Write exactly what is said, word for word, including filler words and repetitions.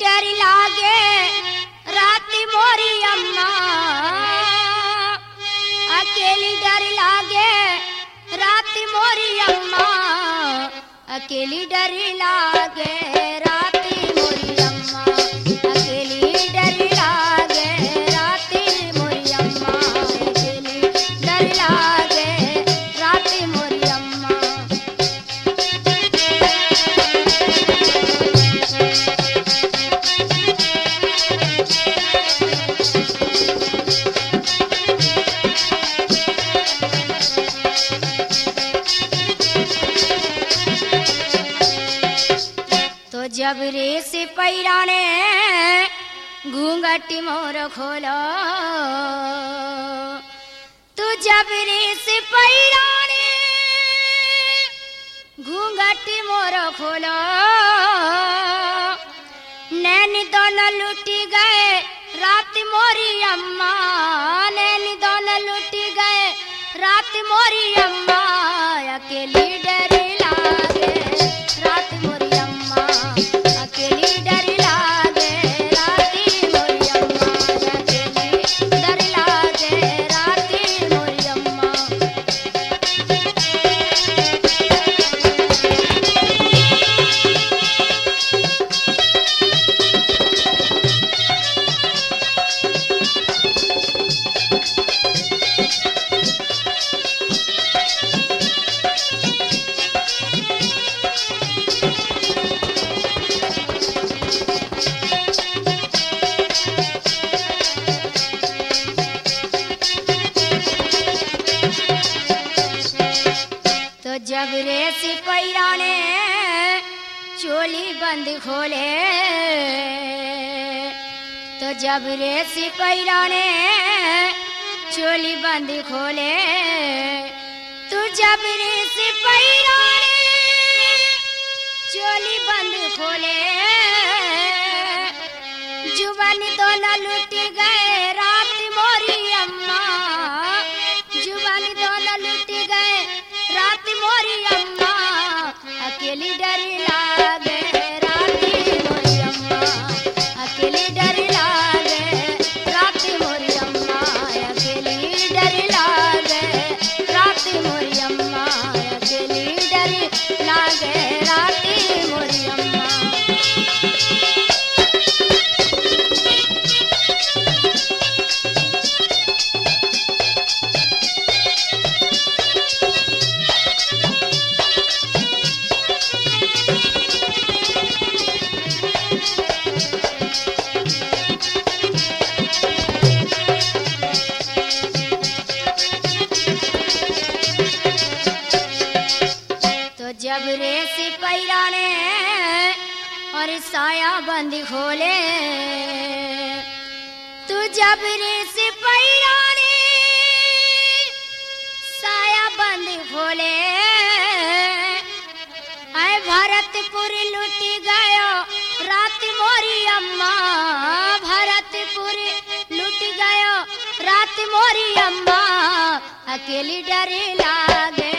डर लागे राती मोरी अम्मा, अकेली डर लागे राती मोरी अम्मा, अकेली डर लागे राती मोरी अम्मा, अकेली डर लागे राती मोरी अम्मा, अकेली डर लागे राती मोरी अम्मा। तो जब रे सिपैरा ने घूंघट मोर खोलो, तो जब रे सिपैरा ने घूंघट मोर खोलो, नैन दोनों लुटी गए रात मोरी अम्मा, नैन दोनों लुटी गए रात मोरी अम्मा, अकेली डर लागे रात मोरी अम्मा, अकेली डर लागे राती मोरी अम्मा, अकेली डर लागे राती मोरी अम्मा। तो जब रे सिपैरा ने चोली बंद खोले, तो जब रे सिपैरा ने चोली बंद खोले, तो जब रे सिपैरा ने चोली बंद खोले, जुबान दोनों लुट गए रात मोरी अम्मा, जुबान दोनों लुट गए रात मोरी अम्मा, अकेली डर लागे राती मोरी अम्मा, अकेली डर लागे राती मोरी अम्मा, अकेली डर लागे राती मोरी अम्मा, अकेली डर लागे राती मोरी अम्मा। जब रे सिपैरा ने और साया बंद खोले, तू जब रे सिपैरा ने साया बंद खोले, आए भरतपुर लुट गयो रात मोरी अम्मा, भरतपुर लुट गयो रात मोरी अम्मा, अकेली डर लागे